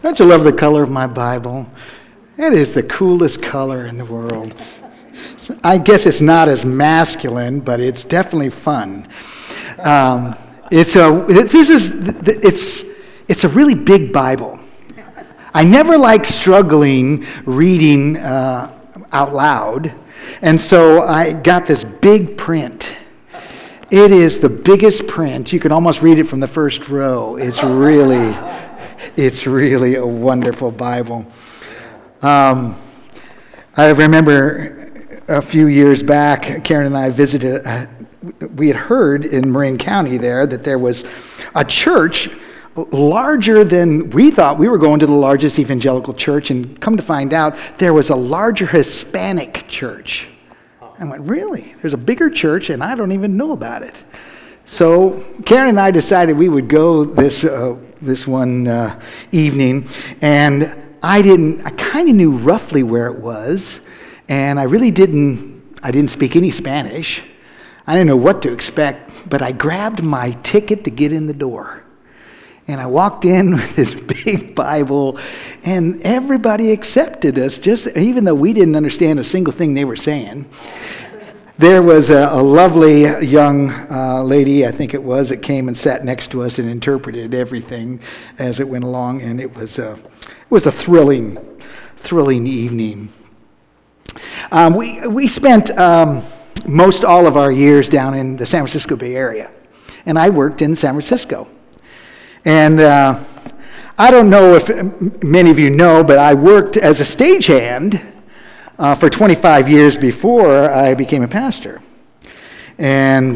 Don't you love the color of my Bible? It is the coolest color in the world. I guess it's not as masculine, but it's definitely fun. It's a really big Bible. I never liked struggling reading out loud, and so I got this big print. It is the biggest print. You can almost read it from the first row. It's really a wonderful Bible. I remember a few years back, Karen and I visited, we had heard in Marin County there that there was a church larger than we thought. We were going to the largest evangelical church, and come to find out, there was a larger Hispanic church. I went, really? There's a bigger church, and I don't even know about it. So Karen and I decided we would go this one evening, and I kind of knew roughly where it was, and I didn't speak any Spanish. I didn't know what to expect, but I grabbed my ticket to get in the door. And I walked in with this big Bible, and everybody accepted us, even though we didn't understand a single thing they were saying. There was a lovely young lady, I think it was, that came and sat next to us and interpreted everything as it went along, and it was a thrilling evening. We spent most all of our years down in the San Francisco Bay Area, and I worked in San Francisco. And I don't know if many of you know, but I worked as a stagehand for 25 years before I became a pastor. And,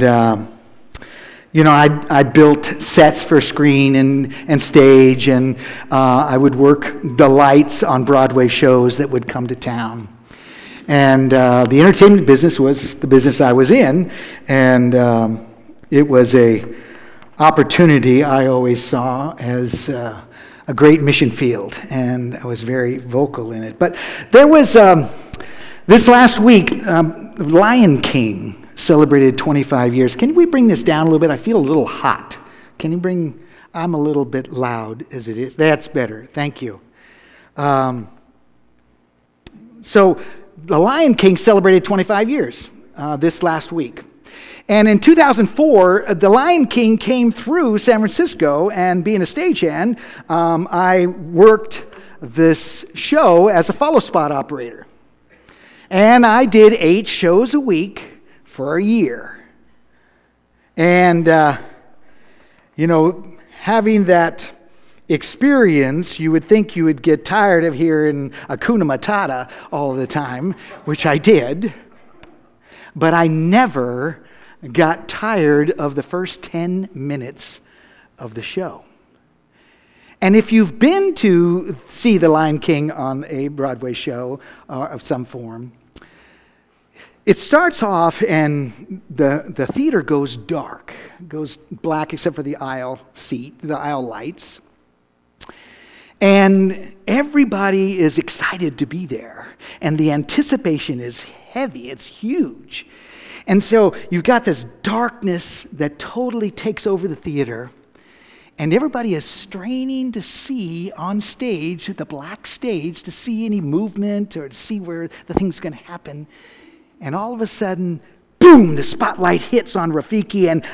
I built sets for screen and stage, and I would work the lights on Broadway shows that would come to town. And the entertainment business was the business I was in, and it was a opportunity I always saw as a great mission field, and I was very vocal in it. But there was, this last week, Lion King celebrated 25 years. Can we bring this down a little bit? I feel a little hot. I'm a little bit loud as it is. That's better. Thank you. So the Lion King celebrated 25 years this last week. And in 2004, The Lion King came through San Francisco, and being a stagehand, I worked this show as a follow spot operator. And I did 8 shows a week for a year. And, having that experience, you would think you would get tired of hearing Hakuna Matata all the time, which I did. But I never got tired of the first 10 minutes of the show. And if you've been to see The Lion King on a Broadway show of some form, it starts off and the theater goes dark, goes black except for the aisle lights. And everybody is excited to be there. And the anticipation is heavy, it's huge. And so you've got this darkness that totally takes over the theater, and everybody is straining to see on stage, the black stage, to see any movement or to see where the thing's going to happen. And all of a sudden, boom, the spotlight hits on Rafiki, and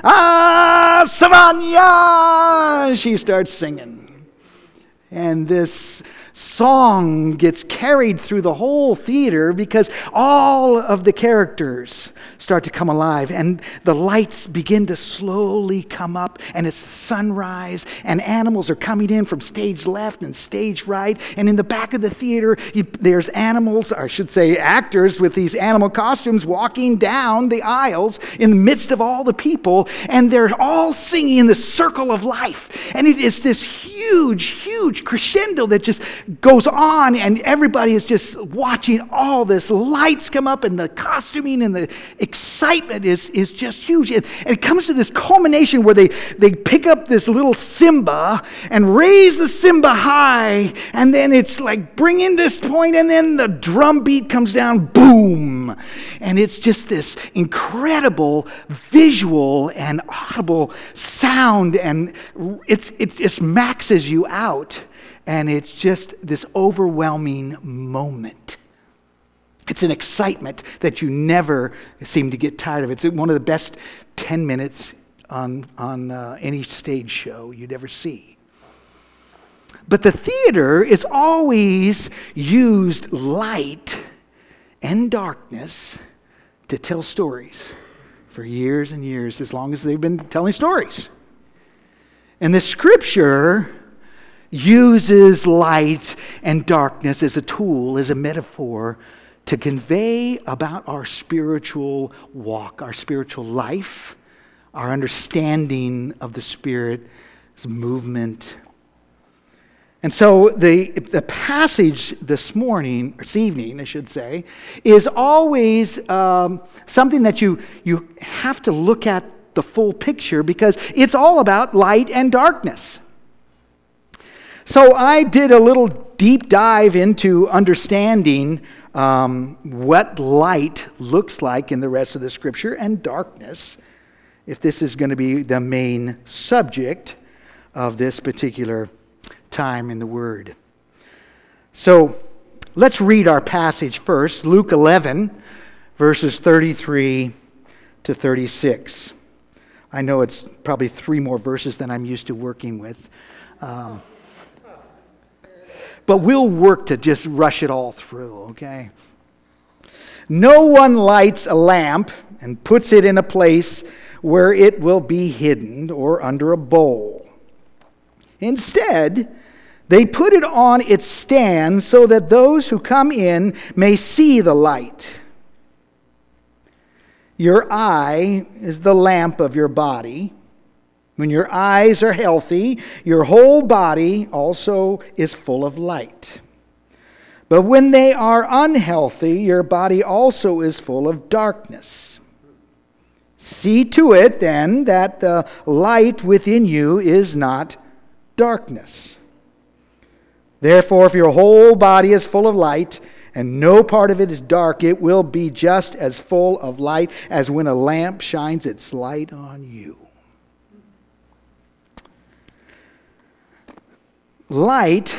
Savanya! She starts singing. And this song gets carried through the whole theater because all of the characters start to come alive, and the lights begin to slowly come up, and it's sunrise, and animals are coming in from stage left and stage right, and in the back of the theater there's animals, or I should say actors with these animal costumes walking down the aisles in the midst of all the people, and they're all singing in the circle of life, and it is this huge crescendo that just goes on, and everybody is just watching all this lights come up, and the costuming and the excitement is just huge. And it comes to this culmination where they pick up this little Simba and raise the Simba high, and then it's like bringing this point, and then the drum beat comes down, boom. And it's just this incredible visual and audible sound, and it just maxes you out and it's just this overwhelming moment. It's an excitement that you never seem to get tired of. It's one of the best 10 minutes on any stage show you'd ever see. But the theater is always used light and darkness to tell stories for years and years, as long as they've been telling stories. And the Scripture uses light and darkness as a tool, as a metaphor, to convey about our spiritual walk, our spiritual life, our understanding of the Spirit's movement. And so the passage this evening, I should say, is always something that you have to look at the full picture, because it's all about light and darkness. So I did a little deep dive into understanding what light looks like in the rest of the Scripture, and darkness, if this is going to be the main subject of this particular time in the Word. So let's read our passage first, Luke 11, verses 33 to 36. I know it's probably 3 more verses than I'm used to working with. But we'll work to just rush it all through, okay? No one lights a lamp and puts it in a place where it will be hidden or under a bowl. Instead, they put it on its stand so that those who come in may see the light. Your eye is the lamp of your body. When your eyes are healthy, your whole body also is full of light. But when they are unhealthy, your body also is full of darkness. See to it, then, that the light within you is not darkness. Therefore, if your whole body is full of light, and no part of it is dark, it will be just as full of light as when a lamp shines its light on you. Light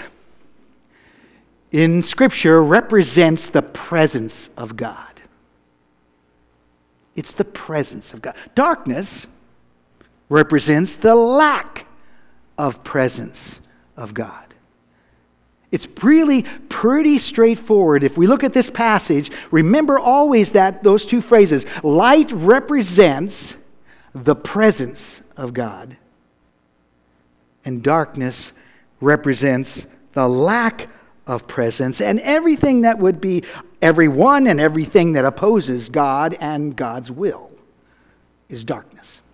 in Scripture represents the presence of God. It's the presence of God. Darkness represents the lack of presence of God. It's really pretty straightforward. If we look at this passage, remember always that those 2 phrases. Light represents the presence of God, and darkness represents the lack of presence, and everything that would be everyone and everything that opposes God and God's will is darkness.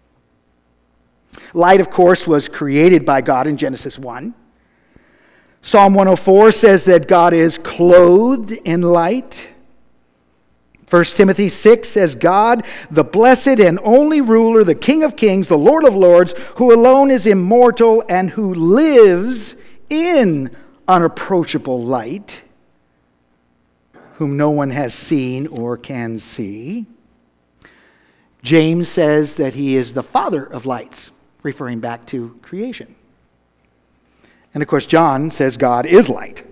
Light, of course, was created by God in Genesis 1. Psalm 104 says that God is clothed in light. 1 Timothy 6 says, God, the blessed and only ruler, the King of kings, the Lord of lords, who alone is immortal and who lives in unapproachable light, whom no one has seen or can see. James says that he is the father of lights, referring back to creation. And of course, John says God is light.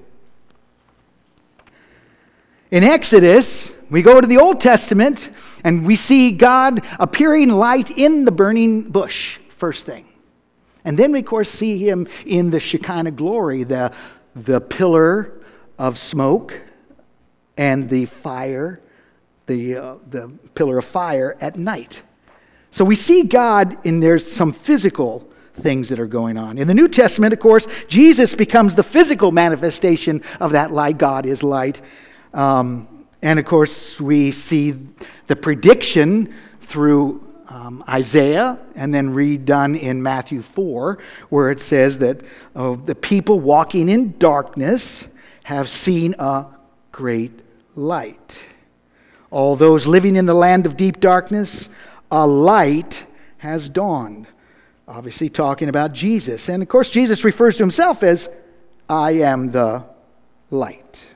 In Exodus, we go to the Old Testament and we see God appearing light in the burning bush, first thing. And then we, of course, see him in the Shekinah glory, the pillar of smoke and the fire, the pillar of fire at night. So we see God, and there's some physical things that are going on. In the New Testament, of course, Jesus becomes the physical manifestation of that light. God is light. And of course, we see the prediction through Isaiah and then redone in Matthew 4, where it says that the people walking in darkness have seen a great light. All those living in the land of deep darkness, a light has dawned. Obviously talking about Jesus. And of course, Jesus refers to himself as, I am the light.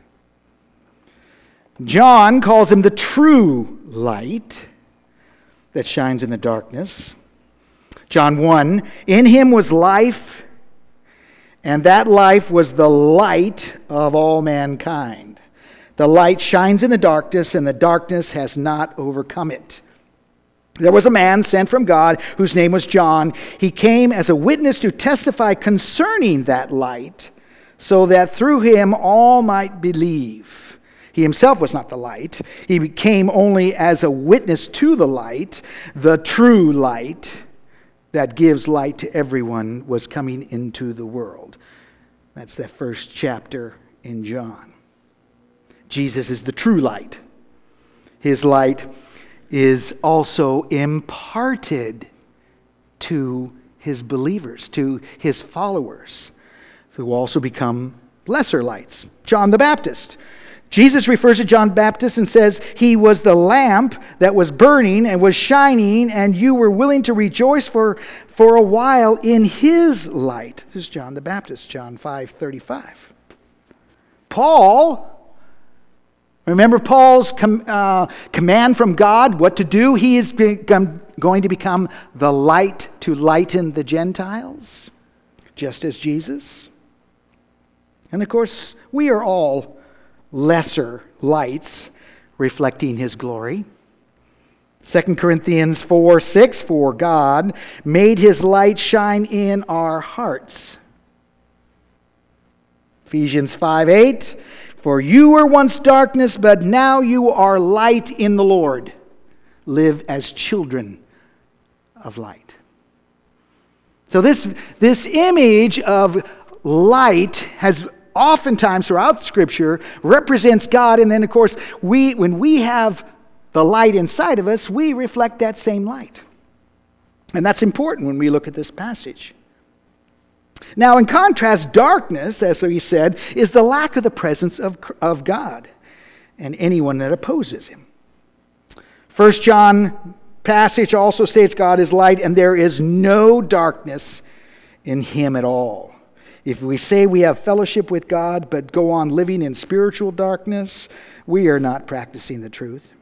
John calls him the true light that shines in the darkness. John 1, in him was life, And that life was the light of all mankind. The light shines in the darkness, and the darkness has not overcome it. There was a man sent from God whose name was John. He came as a witness to testify concerning that light, so that through him all might believe. He himself was not the light. He came only as a witness to the light. The true light that gives light to everyone was coming into the world. That's the first chapter in John. Jesus is the true light. His light is also imparted to his believers, to his followers, who also become lesser lights. John the Baptist. Jesus refers to John the Baptist and says, he was the lamp that was burning and was shining, and you were willing to rejoice for a while in his light. This is John the Baptist, John 5:35. Paul, remember Paul's command from God, what to do? He is going to become the light to lighten the Gentiles, just as Jesus. And of course, we are all lesser lights reflecting his glory. 2 Corinthians 4:6, for God made his light shine in our hearts. Ephesians 5:8, for you were once darkness, but now you are light in the Lord. Live as children of light. So this image of light has oftentimes throughout Scripture represents God, and then of course when we have the light inside of us, we reflect that same light. And that's important when we look at this passage. Now, in contrast, darkness, as we said, is the lack of the presence of God and anyone that opposes him. 1 John passage also states God is light, and there is no darkness in him at all. If we say we have fellowship with God, but go on living in spiritual darkness, we are not practicing the truth.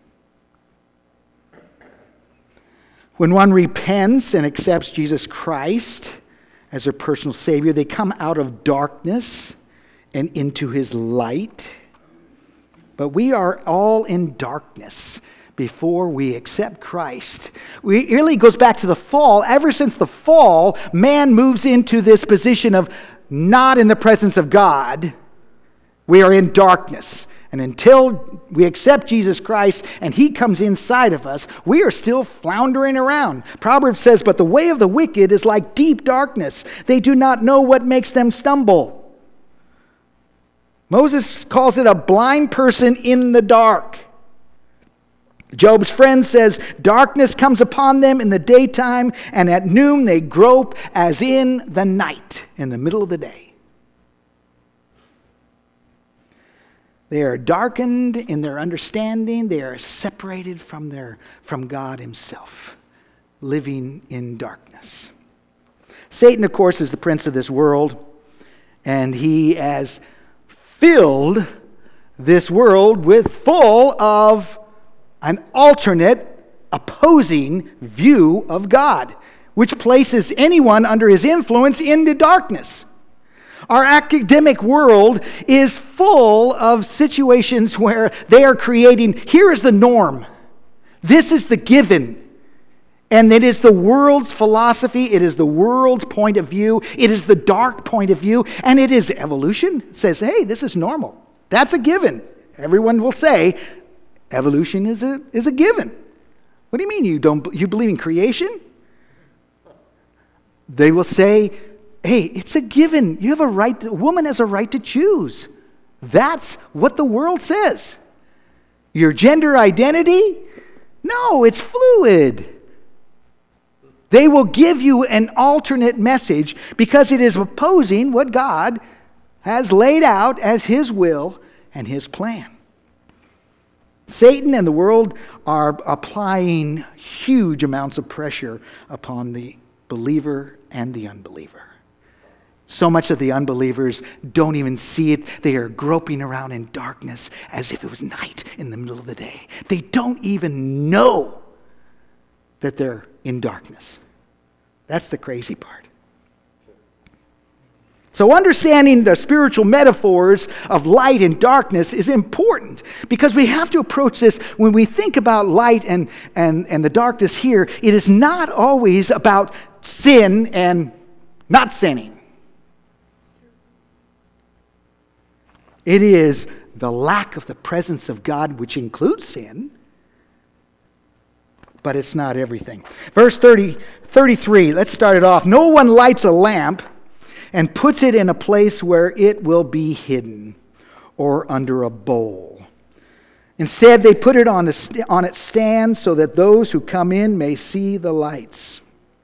When one repents and accepts Jesus Christ as their personal Savior, they come out of darkness and into his light. But we are all in darkness before we accept Christ. It really goes back to the fall. Ever since the fall, man moves into this position of not in the presence of God. We are in darkness. And until we accept Jesus Christ and he comes inside of us, we are still floundering around. Proverbs says, but the way of the wicked is like deep darkness. They do not know what makes them stumble. Moses calls it a blind person in the dark. Job's friend says, darkness comes upon them in the daytime, and at noon they grope as in the night, in the middle of the day. They are darkened in their understanding. They are separated from God himself, living in darkness. Satan, of course, is the prince of this world, and he has filled this world with full of an alternate, opposing view of God, which places anyone under his influence into darkness. Our academic world is full of situations where they are creating, here is the norm, this is the given, and it is the world's philosophy, it is the world's point of view, it is the dark point of view, and it is evolution. It says, hey, this is normal. That's a given. Everyone will say, evolution is a given. What do you mean you believe in creation? They will say, hey, it's a given. You have a right. A woman has a right to choose. That's what the world says. Your gender identity? No, it's fluid. They will give you an alternate message because it is opposing what God has laid out as his will and his plan. Satan and the world are applying huge amounts of pressure upon the believer and the unbeliever. So much that the unbelievers don't even see it. They are groping around in darkness as if it was night in the middle of the day. They don't even know that they're in darkness. That's the crazy part. So understanding the spiritual metaphors of light and darkness is important because we have to approach this when we think about light and the darkness here. It is not always about sin and not sinning. It is the lack of the presence of God, which includes sin, but it's not everything. Verse 33, let's start it off. No one lights a lamp and puts it in a place where it will be hidden or under a bowl. Instead, they put it on its stand so that those who come in may see the lights.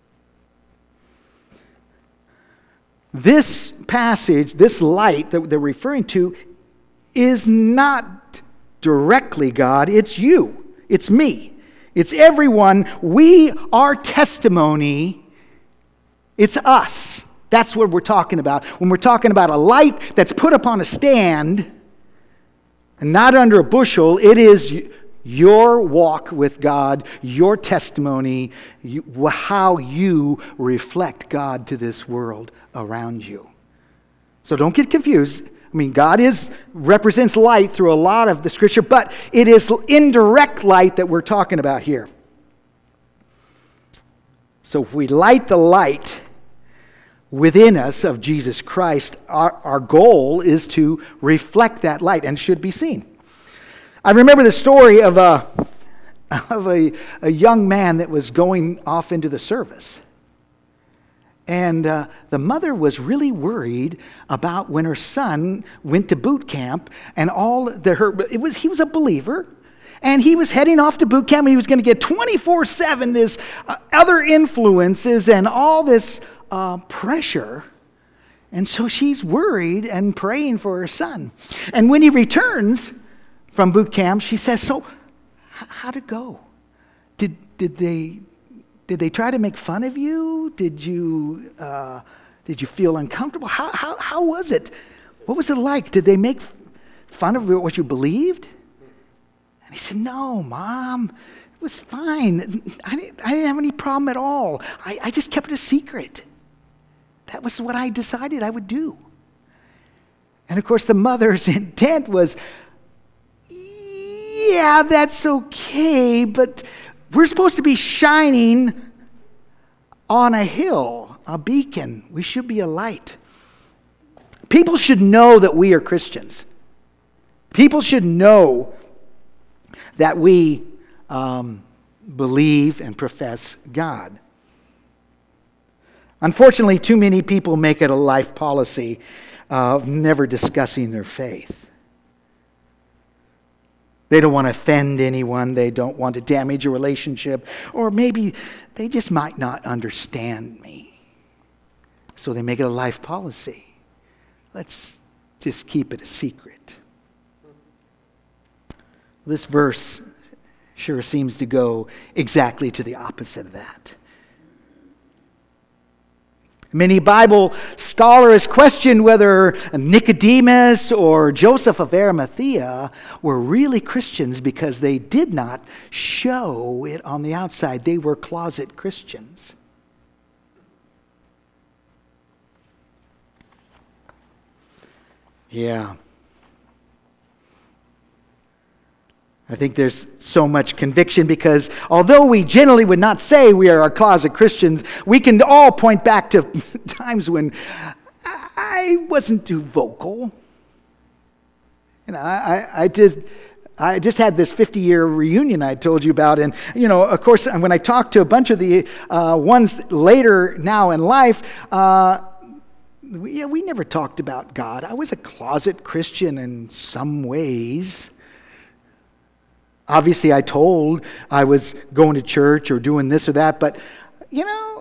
This passage, this light that they're referring to, is not directly God. It's you. It's me. It's everyone. We are testimony. It's us. That's what we're talking about. When we're talking about a light that's put upon a stand and not under a bushel, it is your walk with God, your testimony, how you reflect God to this world around you. So don't get confused. I mean, God represents light through a lot of the Scripture, but it is indirect light that we're talking about here. So if we light the light within us of Jesus Christ, our goal is to reflect that light and should be seen. I remember the story of a young man that was going off into the service. And the mother was really worried about when her son went to boot camp and he was a believer. And he was heading off to boot camp and he was going to get 24/7 this other influences and all this pressure. And so she's worried and praying for her son. And when he returns from boot camp, she says, "So, how'd it go? Did they try to make fun of you? Did you feel uncomfortable? How was it? What was it like? Did they make fun of what you believed?" And he said, "No, Mom, it was fine. I didn't have any problem at all. I just kept it a secret. That was what I decided I would do." And of course, the mother's intent was, "Yeah, that's okay, but we're supposed to be shining on a hill, a beacon. We should be a light. People should know that we are Christians. People should know that we believe and profess God." Unfortunately, too many people make it a life policy of never discussing their faith. They don't want to offend anyone. They don't want to damage a relationship. Or maybe they just might not understand me. So they make it a life policy. Let's just keep it a secret. This verse sure seems to go exactly to the opposite of that. Many Bible scholars question whether Nicodemus or Joseph of Arimathea were really Christians because they did not show it on the outside. They were closet Christians. Yeah. I think there's so much conviction because although we generally would not say we are a closet Christians, we can all point back to times when I wasn't too vocal. You know, I just had this 50-year reunion I told you about, and you know, of course, when I talked to a bunch of the ones later now in life, we never talked about God. I was a closet Christian in some ways. Obviously, I told I was going to church or doing this or that, but, you know,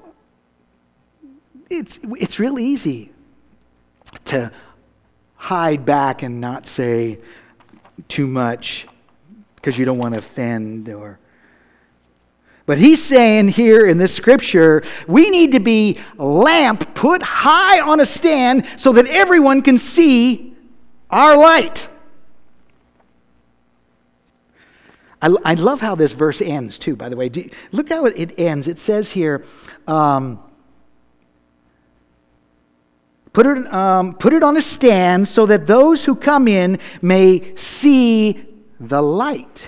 it's real easy to hide back and not say too much because you don't want to offend. But he's saying here in this scripture, we need to be a lamp put high on a stand so that everyone can see our light. I love how this verse ends, too, by the way. Look how it ends. It says here, put it on a stand so that those who come in may see the light.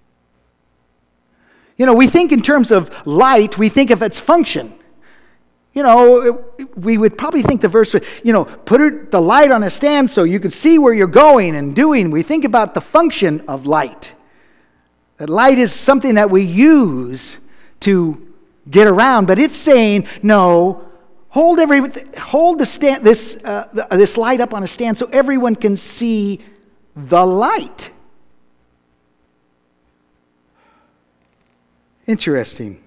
We think in terms of light, we think of its function. We would probably think the verse would, put the light on a stand so you can see where you're going and doing. We think about the function of light. That light is something that we use to get around, but it's saying, no, hold this light up on a stand so everyone can see the light. Interesting.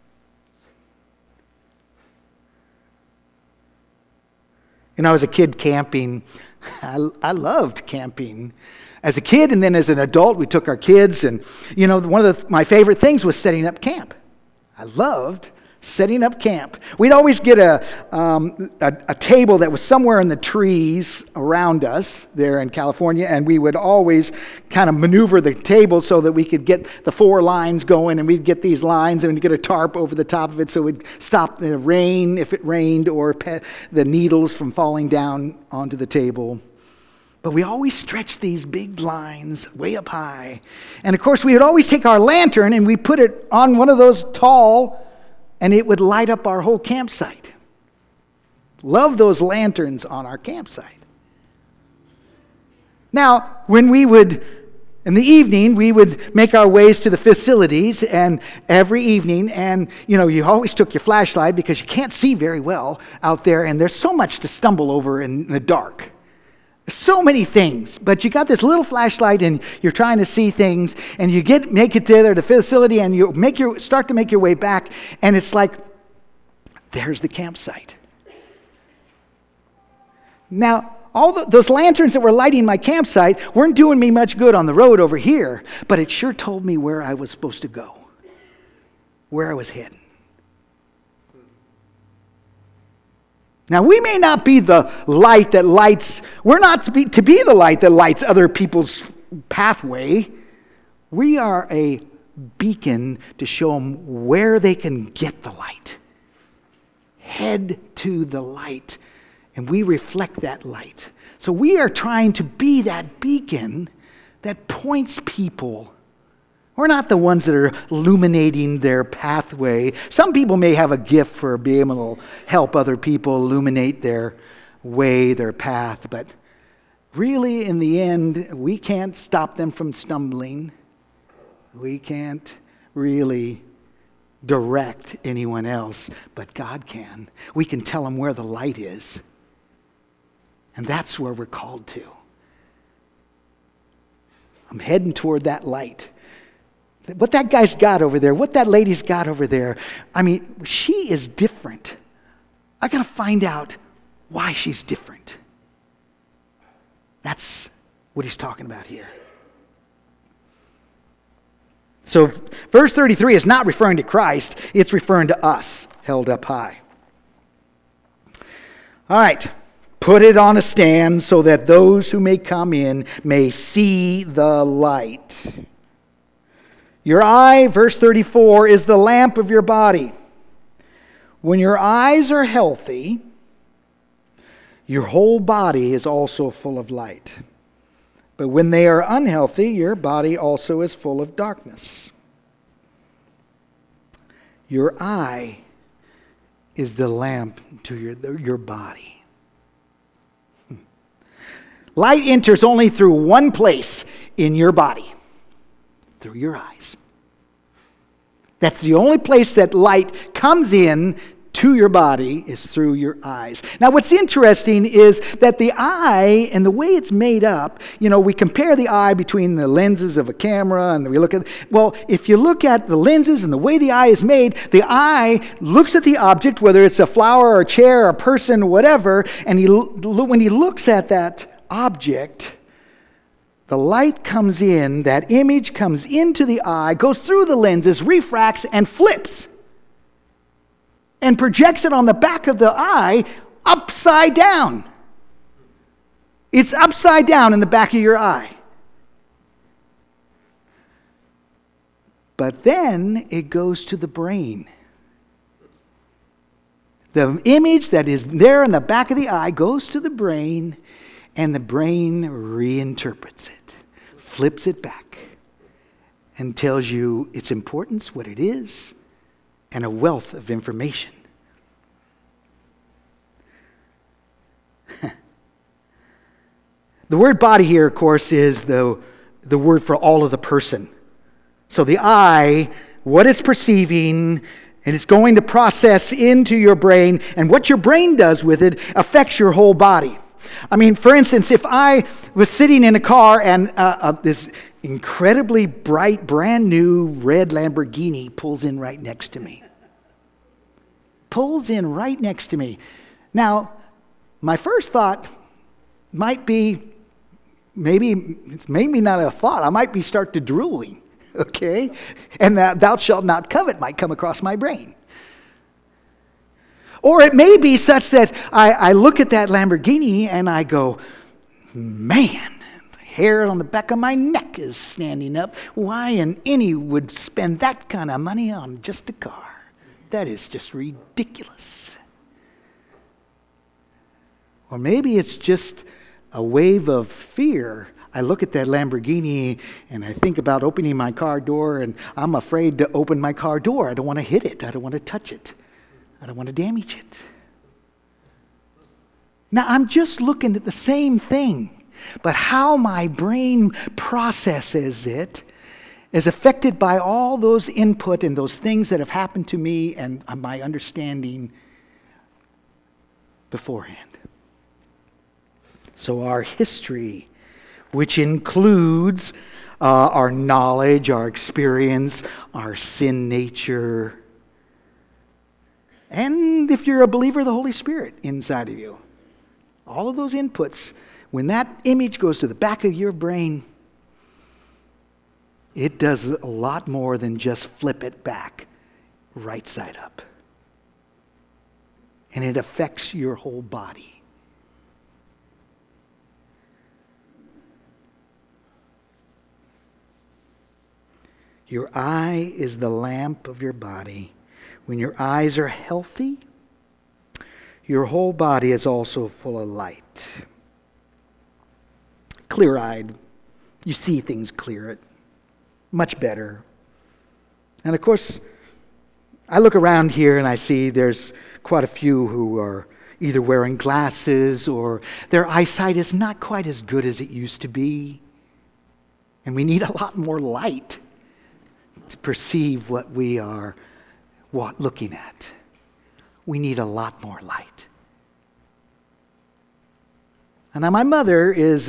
I was a kid camping. I loved camping. As a kid and then as an adult, we took our kids, and one of my favorite things was setting up camp. I loved setting up camp. We'd always get a table that was somewhere in the trees around us there in California, and we would always kind of maneuver the table so that we could get the 4 lines going, and we'd get these lines, and we'd get a tarp over the top of it so it would stop the rain if it rained, or the needles from falling down onto the table. But we always stretched these big lines way up high. And of course, we would always take our lantern and we put it on one of those tall, and it would light up our whole campsite. Love those lanterns on our campsite. Now, when we would, in the evening, we would make our ways to the facilities, and every evening, and you always took your flashlight because you can't see very well out there, and there's so much to stumble over in the dark. So many things, but you got this little flashlight and you're trying to see things, and you make it to the facility, and you start to make your way back, and it's like, there's the campsite. Now, all those lanterns that were lighting my campsite weren't doing me much good on the road over here, but it sure told me where I was supposed to go, where I was heading. Now, we may not be the light that lights, we're not to be the light that lights other people's pathway. We are a beacon to show them where they can get the light. Head to the light, and we reflect that light. So we are trying to be that beacon that points people. We're not the ones that are illuminating their pathway. Some people may have a gift for being able to help other people illuminate their way, their path, but really, in the end, we can't stop them from stumbling. We can't really direct anyone else, but God can. We can tell them where the light is, and that's where we're called to. I'm heading toward that light. What that guy's got over there, what that lady's got over there, she is different. I got to find out why she's different. That's what he's talking about here. So verse 33 is not referring to Christ, it's referring to us, held up high. All right, put it on a stand so that those who may come in may see the light. Your eye, verse 34, is the lamp of your body. When your eyes are healthy, your whole body is also full of light. But when they are unhealthy, your body also is full of darkness. Your eye is the lamp to your body. Light enters only through one place in your body. Through your eyes. That's the only place that light comes in to your body, is through your eyes. Now, what's interesting is that the eye and the way it's made up, we compare the eye between the lenses of a camera, and we look at, if you look at the lenses and the way the eye is made, the eye looks at the object, whether it's a flower or a chair or a person or whatever, and when he looks at that object, the light comes in, that image comes into the eye, goes through the lenses, refracts, and flips. And projects it on the back of the eye upside down. It's upside down in the back of your eye. But then it goes to the brain. The image that is there in the back of the eye goes to the brain, and the brain reinterprets it, flips it back, and tells you its importance, what it is, and a wealth of information. The word body here, of course, is the word for all of the person. So the eye, what it's perceiving, and it's going to process into your brain, and what your brain does with it affects your whole body. I mean, for instance, if I was sitting in a car and this incredibly bright, brand new red Lamborghini pulls in right next to me. Now, my first thought might be, it's maybe not a thought, I might be start to drooling, okay? And that thou shalt not covet might come across my brain. Or it may be such that I look at that Lamborghini and I go, man, the hair on the back of my neck is standing up. Why in any would spend that kind of money on just a car? That is just ridiculous. Or maybe it's just a wave of fear. I look at that Lamborghini and I think about opening my car door, and I'm afraid to open my car door. I don't want to hit it. I don't want to touch it. I don't want to damage it. Now, I'm just looking at the same thing, but how my brain processes it is affected by all those input and those things that have happened to me and my understanding beforehand. So our history, which includes our knowledge, our experience, our sin nature, and if you're a believer, the Holy Spirit inside of you. All of those inputs, when that image goes to the back of your brain, it does a lot more than just flip it back right side up. And it affects your whole body. Your eye is the lamp of your body. When your eyes are healthy, your whole body is also full of light. Clear-eyed, you see things clearer, much better. And of course, I look around here and I see there's quite a few who are either wearing glasses or their eyesight is not quite as good as it used to be. And we need a lot more light to perceive what we are looking at. We need a lot more light. And now my mother is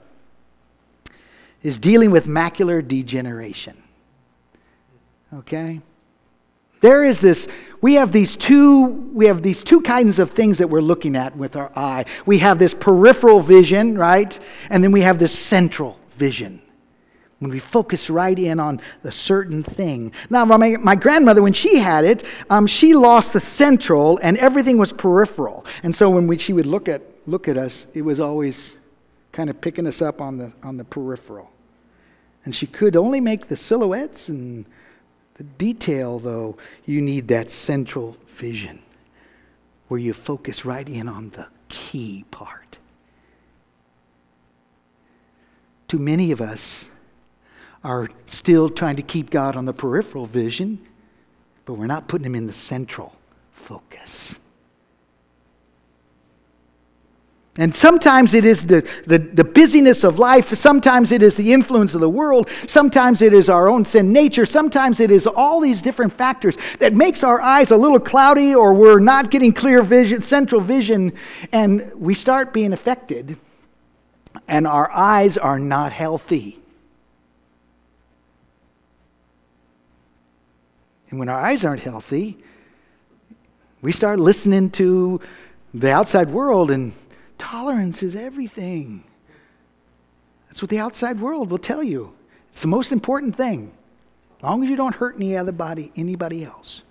dealing with macular degeneration. Okay? There is this, we have these two kinds of things that we're looking at with our eye. We have this peripheral vision, right? And then we have this central vision. When we focus right in on a certain thing. Now, my grandmother, when she had it, she lost the central and everything was peripheral. And so when she would look at us, it was always kind of picking us up on the peripheral. And she could only make the silhouettes and the detail, though. You need that central vision where you focus right in on the key part. Too many of us are still trying to keep God on the peripheral vision, but we're not putting him in the central focus. And sometimes it is the busyness of life. Sometimes it is the influence of the world. Sometimes it is our own sin nature. Sometimes it is all these different factors that makes our eyes a little cloudy, or we're not getting clear vision, central vision, and we start being affected, and our eyes are not healthy. And when our eyes aren't healthy, we start listening to the outside world, and tolerance is everything. That's what the outside world will tell you. It's the most important thing. As long as you don't hurt anybody else.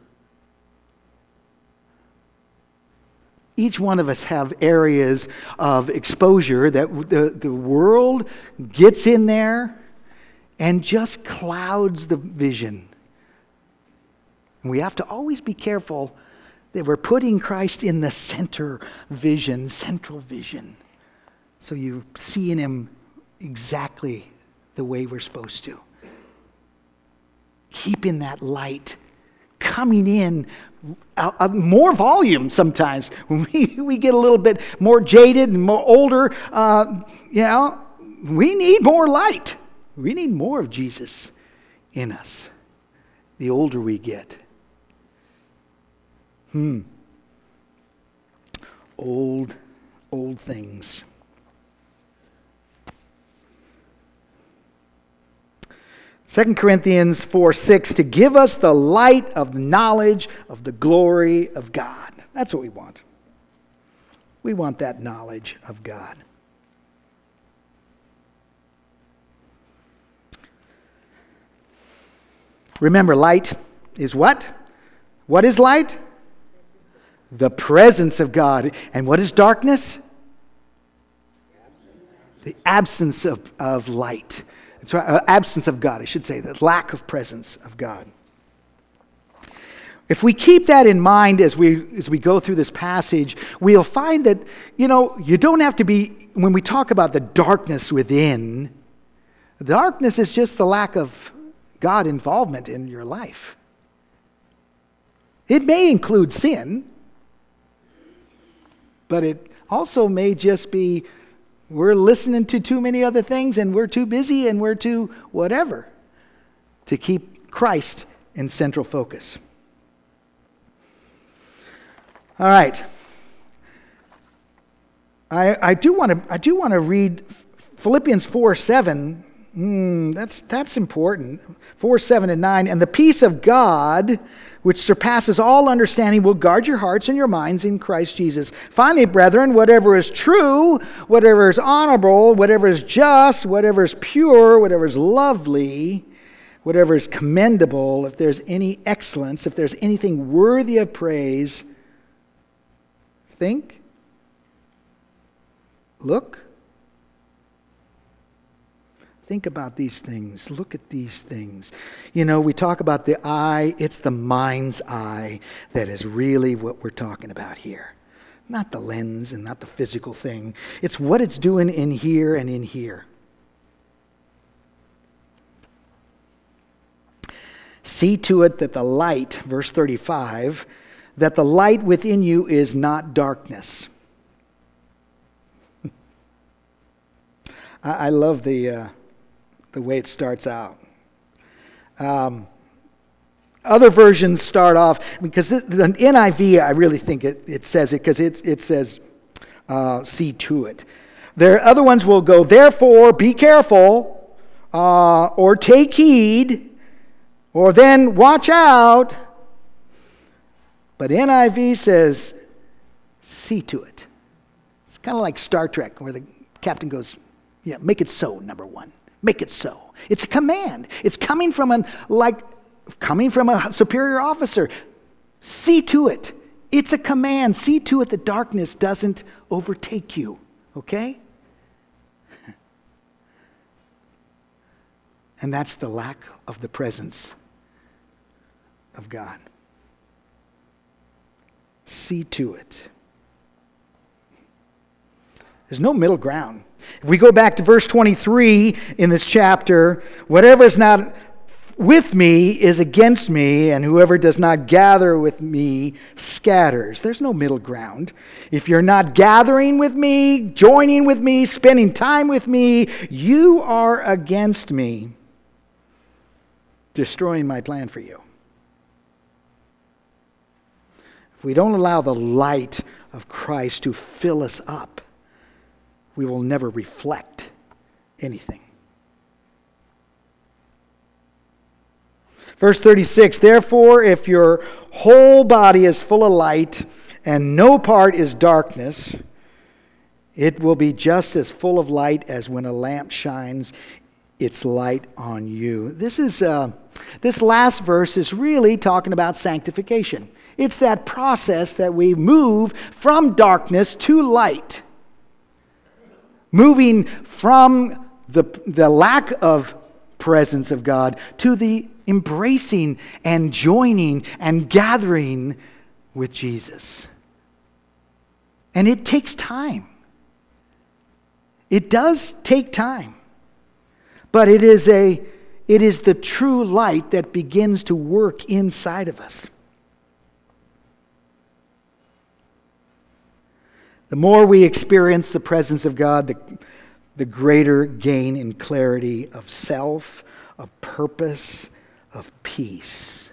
Each one of us have areas of exposure that the world gets in there and just clouds the vision. And we have to always be careful That we're putting Christ in the central vision. So you see in him exactly the way we're supposed to. Keeping that light coming in more volume sometimes. When we get a little bit more jaded and more older, we need more light. We need more of Jesus in us the older we get. Old things. 2 Corinthians 4:6, to give us the light of the knowledge of the glory of God. That's what we want. We want that knowledge of God. Remember, light is what? What is light? The presence of God. And what is darkness? The absence of light. It's right, absence of God, I should say, the lack of presence of God. If we keep that in mind as we go through this passage, we'll find that, you don't have to be, when we talk about the darkness within, darkness is just the lack of God involvement in your life. It may include sin, but it also may just be we're listening to too many other things and we're too busy and we're too whatever to keep Christ in central focus. All right. I do want to read Philippians 4:7. That's important. 4:7-9. And the peace of God, which surpasses all understanding, will guard your hearts and your minds in Christ Jesus. Finally, brethren, whatever is true, whatever is honorable, whatever is just, whatever is pure, whatever is lovely, whatever is commendable, if there's any excellence, if there's anything worthy of praise, think, look. Think about these things. Look at these things. We talk about the eye. It's the mind's eye that is really what we're talking about here. Not the lens and not the physical thing. It's what it's doing in here and in here. See to it that the light, verse 35, that the light within you is not darkness. I love the way it starts out. Other versions start off, because the NIV, I really think it says it, because it says, see to it. There other ones will go, therefore, be careful, or take heed, or then watch out. But NIV says, see to it. It's kind of like Star Trek, where the captain goes, yeah, make it so, number one. Make it so. It's a command. It's coming from a superior officer. See to it. It's a command. See to it that darkness doesn't overtake you. Okay? And that's the lack of the presence of God. See to it. There's no middle ground. If we go back to verse 23 in this chapter, whatever is not with me is against me, and whoever does not gather with me scatters. There's no middle ground. If you're not gathering with me, joining with me, spending time with me, you are against me, destroying my plan for you. If we don't allow the light of Christ to fill us up, we will never reflect anything. Verse 36, therefore, if your whole body is full of light and no part is darkness, it will be just as full of light as when a lamp shines its light on you. This last verse is really talking about sanctification. It's that process that we move from darkness to light. Moving from the lack of presence of God to the embracing and joining and gathering with Jesus. And it takes time. It does take time. But it is the true light that begins to work inside of us. The more we experience the presence of God, the greater gain in clarity of self, of purpose, of peace.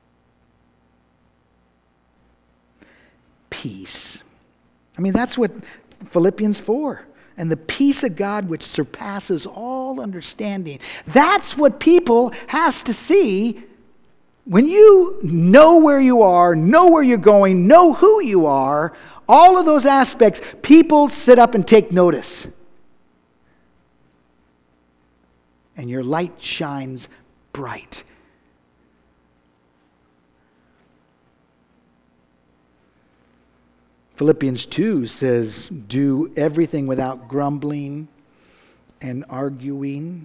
Peace. I mean, that's what Philippians 4. And the peace of God which surpasses all understanding. That's what people has to see when you know where you are, know where you're going, know who you are. All of those aspects, people sit up and take notice. And your light shines bright. Philippians 2 says, do everything without grumbling and arguing,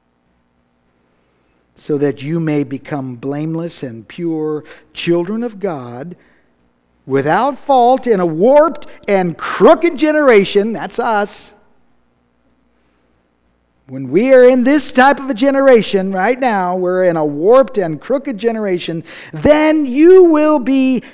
so that you may become blameless and pure children of God, without fault in a warped and crooked generation. That's us. When we are in this type of a generation right now, we're in a warped and crooked generation, then you will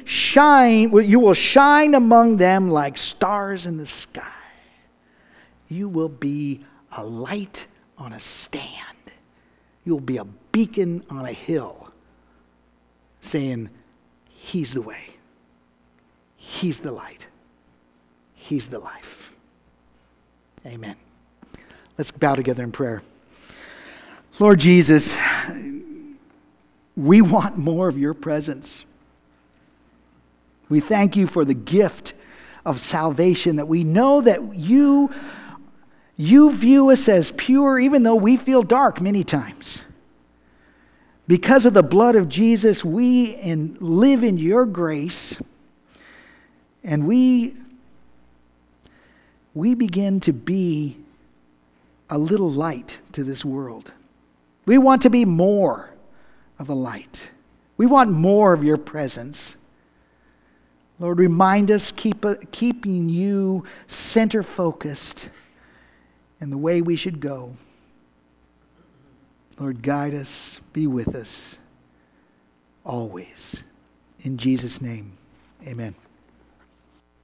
shine among them like stars in the sky. You will be a light on a stand. You will be a beacon on a hill, saying, He's the way. He's the light. He's the life. Amen. Let's bow together in prayer. Lord Jesus, we want more of your presence. We thank you for the gift of salvation, that we know that you view us as pure even though we feel dark many times. Because of the blood of Jesus, we live in your grace, and we begin to be a little light to this world. We want to be more of a light. We want more of your presence. Lord, remind us, keeping you center focused in the way we should go. Lord, guide us, be with us always. In Jesus' name, amen.